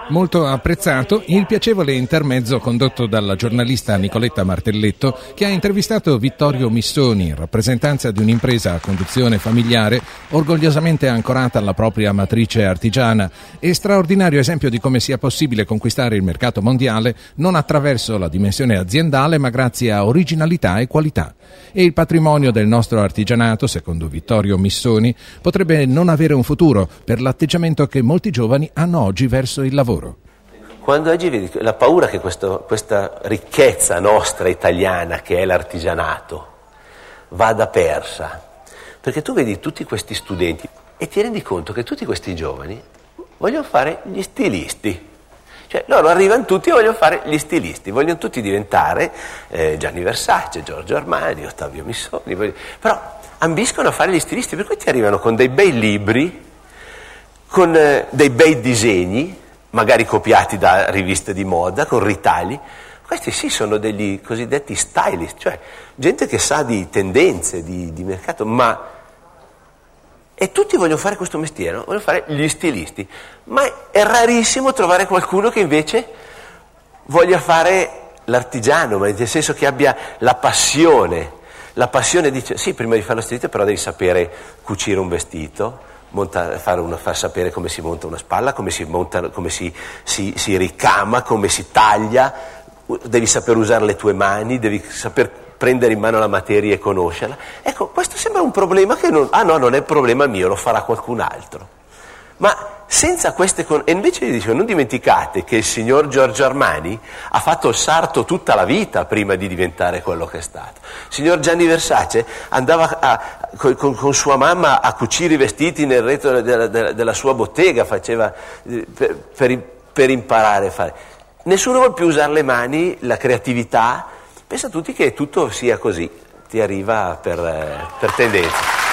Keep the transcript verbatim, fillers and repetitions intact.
Molto apprezzato il piacevole intermezzo condotto dalla giornalista Nicoletta Martelletto, che ha intervistato Vittorio Missoni, in rappresentanza di un'impresa a conduzione familiare orgogliosamente ancorata alla propria matrice artigiana e straordinario esempio di come sia possibile conquistare il mercato mondiale non attraverso la dimensione aziendale ma grazie a originalità e qualità. E il patrimonio del nostro artigianato, secondo Vittorio Missoni, potrebbe non avere un futuro per l'atteggiamento che molti giovani hanno oggi verso il lavoro. Quando oggi vedi la paura che questo, questa ricchezza nostra italiana che è l'artigianato vada persa, perché tu vedi tutti questi studenti e ti rendi conto che tutti questi giovani vogliono fare gli stilisti. Cioè loro arrivano tutti e vogliono fare gli stilisti, vogliono tutti diventare eh, Gianni Versace, Giorgio Armani, Ottavio Missoni, vogliono... però ambiscono a fare gli stilisti, per cui ti arrivano con dei bei libri, con eh, dei bei disegni, magari copiati da riviste di moda, con ritagli. Questi sì sono degli cosiddetti stylist, cioè gente che sa di tendenze, di, di mercato, ma... E tutti vogliono fare questo mestiere, no? Vogliono fare gli stilisti, ma è rarissimo trovare qualcuno che invece voglia fare l'artigiano, ma nel senso che abbia la passione, la passione dice, sì, prima di fare lo stilista però devi sapere cucire un vestito, monta, fare una, far sapere come si monta una spalla, come si monta, come si, si, si ricama, come si taglia, devi saper usare le tue mani, devi saper prendere in mano la materia e conoscerla. Ecco, questo sembra un problema che non... Ah no, non è un problema mio, lo farà qualcun altro. Ma senza queste... Con... E invece gli dicevo, non dimenticate che il signor Giorgio Armani ha fatto il sarto tutta la vita prima di diventare quello che è stato. Il signor Gianni Versace andava a, con, con, con sua mamma a cucire i vestiti nel retro della, della, della sua bottega, faceva per, per, per imparare a fare. Nessuno vuole più usare le mani, la creatività. Pensa tutti che tutto sia così, ti arriva per, per tendenza.